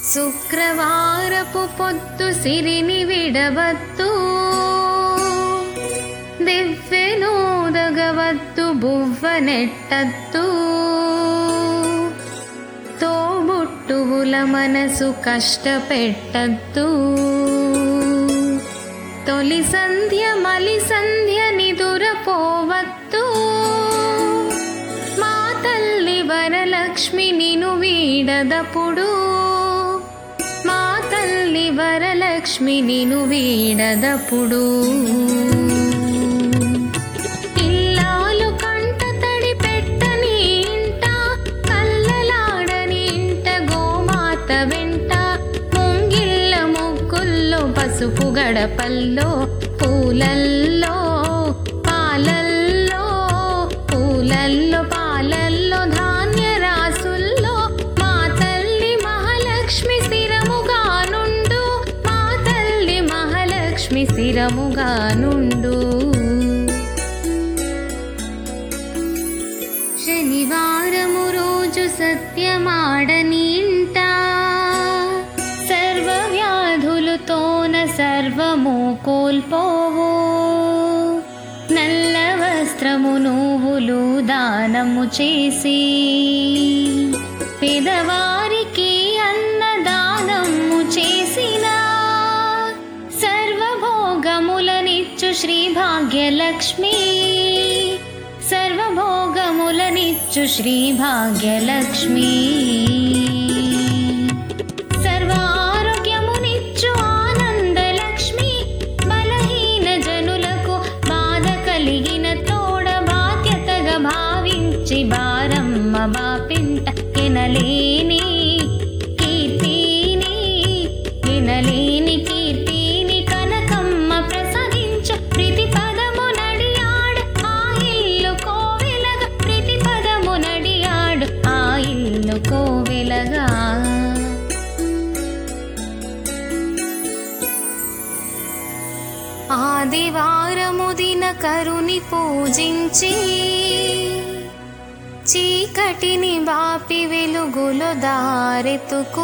శుక్రవారపు పొద్దు సిరిని విడవద్దు, దివ్వెనోదగవద్దు, బువ్వ నెట్టద్దు. తోబుట్టువుల మనసు కష్టపెట్టద్దు. తొలి సంధ్య మలి సంధ్య నిదురపోవద్దు. మా తల్లి వరలక్ష్మి నిను వీడదప్పుడు, మా తల్లి వరలక్ష్మి నిను వీడదప్పుడు. ఇల్లాలు కంట తడి పెట్టని ఇంట, కల్లలాడని ఇంట గోమాత వెంట, ముంగిళ్ళ ముగ్గుల్లో పసుపు గడపల్లో, పూలల్లో పాలల్లో, పూలల్లో పాలల్లో ధాన్య రాసుల్లో, మా తల్లి మహాలక్ష్మి స్థిరముగా నుండు, మా తల్లి మహాలక్ష్మి స్థిరముగా నుండు. శనివారము రోజు సత్యమాడని ఇంట, సర్వ వ్యాధులతోన సర్వము కోల్పోవు. నల్ల వస్త్రము నువ్వులు దానము చేసి, పేదవారికి అన్నదానము చేసిన, సర్వభోగములనిచ్చు శ్రీ భాగ్యలక్ష్మి, సర్వభోగములనిచ్చు శ్రీ భాగ్యలక్ష్మి. సర్వారోగ్యమునిచ్చు ఆనందలక్ష్మి, బలహీన జనులకు బాధ కలిగిన తోడ బాధ్యతగా భావించి బారమ్మ బాపింట ఎనలేని కీర్తిని, ఎనలేని కీర్తిని కనకమ్మ ప్రసాదించు. ప్రతి పదము నడియాడు ఆ ఇల్లు కోవెలగా, ప్రతి పదము నడియాడు ఆ ఇల్లు కోవెలగా. ఆదివారము దినకరుని పూజించి, చీకటిని బాపి వెలుగులో దారెతుకు.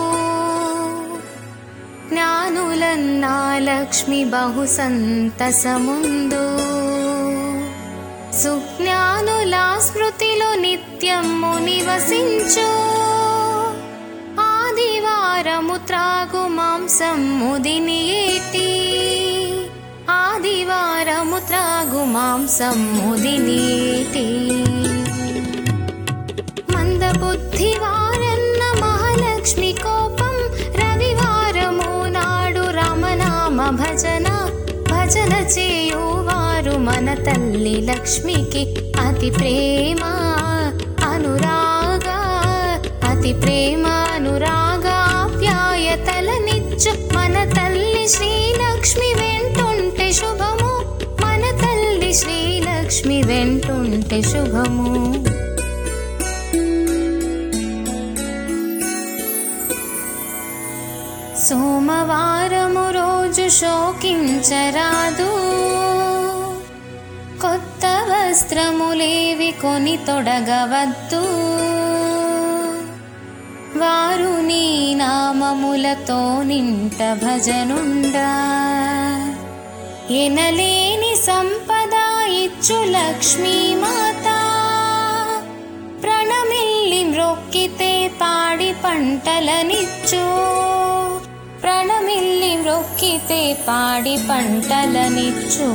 జ్ఞానులన్నా లక్ష్మి బహు సంతసముందు, సుజ్ఞానుల స్మృతిలో నిత్యము నివసించు. ఆదివారము త్రాగు మాంసము దినియేటి, ఆదివారము త్రాగు మాంసము దినియేటి. మందబుద్ధి వారన్న మహాలక్ష్మి కోపం, రవివారము నాడు రామనామ భజన, భజన చేయువారు మన తల్లి లక్ష్మికి అతి ప్రేమ అనురాగ, అతి ప్రేమ అనురాగ ఆప్యాయతలనిచ్చు. మన తల్లి శ్రీలక్ష్మి వెంటుంటే శుభము, మన తల్లి శ్రీలక్ష్మి వెంటుంటే శుభము. సోమవారము రోజు శోకించరాదు, కొత్త వస్త్రములేవి కొని తొడగవద్దు. వారు నీ నామములతో నింట భజనుండా, ఎనలేని సంపద ఇచ్చు లక్ష్మీ మాత. ప్రణమిల్లి మ్రొక్కితే పాడి పంటలనిచ్చు, ప్రణమిల్లి మ్రొక్కితే పాడి పంటలనిచ్చు.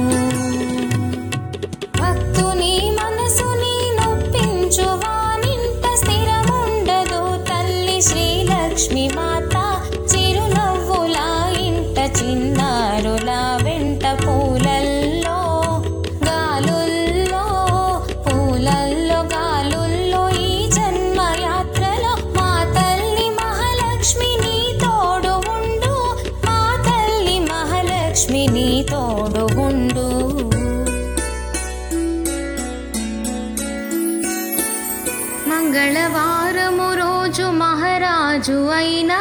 భక్తుని మనసుని నొప్పించు వానింట స్థిరముండదు తల్లి శ్రీలక్ష్మి మాత. చిరునవ్వుల ఇంట చిన్నారుల వెంట, పూలల్లో గాలుల్లో, పూలల్లో గాలుల్లో ఈ జన్మ యాత్రలో మా తల్లి మహాలక్ష్మి నీ తోడు ఉండు, మా తల్లి మహాలక్ష్మి నీ తోడు ఉండు. మంగళవారము రోజు మహారాజు అయినా,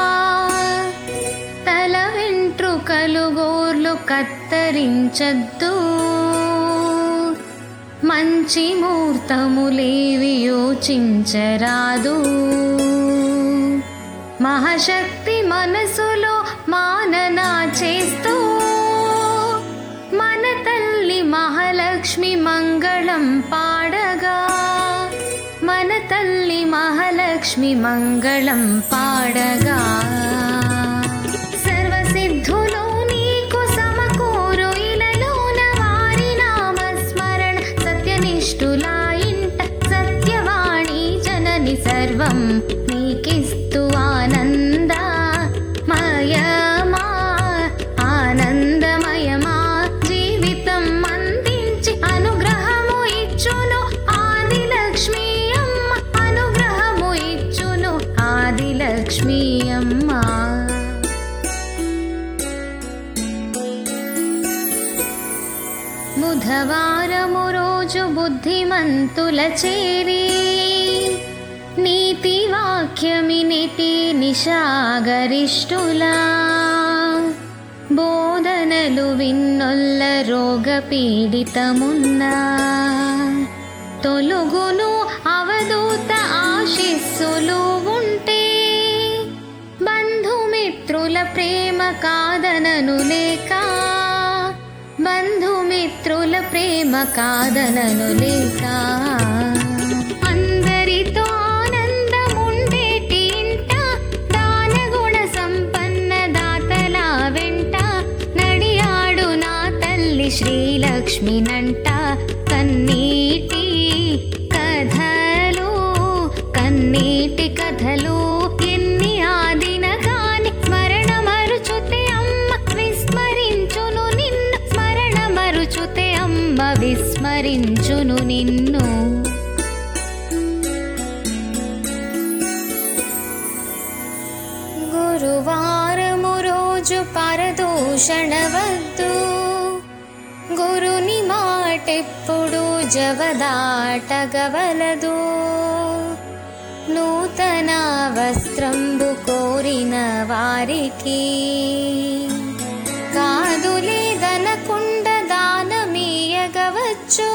తల వెంట్రుకలు గోర్లు కత్తరించద్దు. మంచి ముహూర్తములేవి యోచించరాదు, మహాశక్తి మనసులో మానన చేస్తూ మన తల్లి మహాలక్ష్మి మంగళం పాడగా, మన తల్లి మహాలక్ష్మి మంగళం పాడగా. సర్వసిద్ధులు నీకు సమకూరు ఇలలోన వారి నామస్మరణ, సత్యనిష్ఠుల ఇంట సత్యవాణి జనని సర్వం నీకిస్తూ ఆనంద మయమా, ఆనందమయమా జీవితం అందించి అనుగ్రహము ఇచ్చును ఆదిలక్ష్మీ అమ్మ, అనుగ్రహము ఇచ్చును ఆదిలక్ష్మీ అమ్మ. బుధవారము రోజు బుద్ధిమంతుల చేరి నీతి వాక్యమినిటి నిశాగరిష్ఠుల బోధనలు విన్నొల్ల రోగ పీడితమున్న తొలుగును అవధూత ఆశీస్సులు ఉంటే, బంధుమిత్రుల ప్రేమ కాదనను లేక, బంధుమిత్రుల ప్రేమ కాదనను లేక, అందరితో ఆనందముండేటి ఇంట దానగుణ సంపన్న దాతల వెంట నడియాడు నా తల్లి శ్రీలక్ష్మినంట. కన్నీటి కథలు, కన్నీటి కథలు ఎన్ని ఆదిన కాని స్మరణ మరుచుతే అమ్మ విస్మరించును నిన్ను, స్మరణ మరుచుతే అమ్మ విస్మరించును నిన్ను. గురువారము రోజు పరదూషణ వద్దు, గురుని మాటెప్పుడు జవదాటగవలదు. నూతన వస్త్రంబు కోరిన వారికి కాదు లేదనకుండ దానమీయగవచ్చు.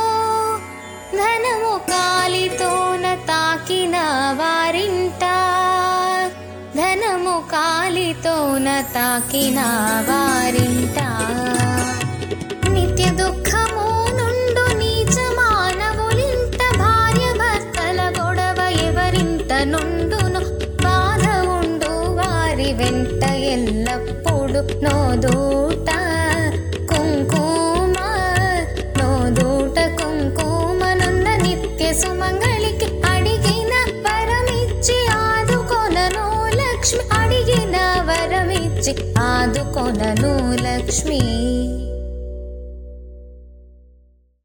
ధనము కాలితోన తాకిన వారింట, ధనము కాలితోన తాకిన వారింట నిత్య దుఃఖము నుండు నీచ మానవులింట. భార్య భర్తల గొడవ ఎవరింట నుండును, బాధ ఉండు వారి వెంట ఎల్లప్పుడు. నోదూట కుంకుమ, నోదూట కుంకుమనున్న నిత్య సుమంగళికి అడిగిన వరమిచ్చి ఆదుకొనను లక్ష్మి, అడిగిన వరమిచ్చి ఆదుకొనను లక్ష్మి.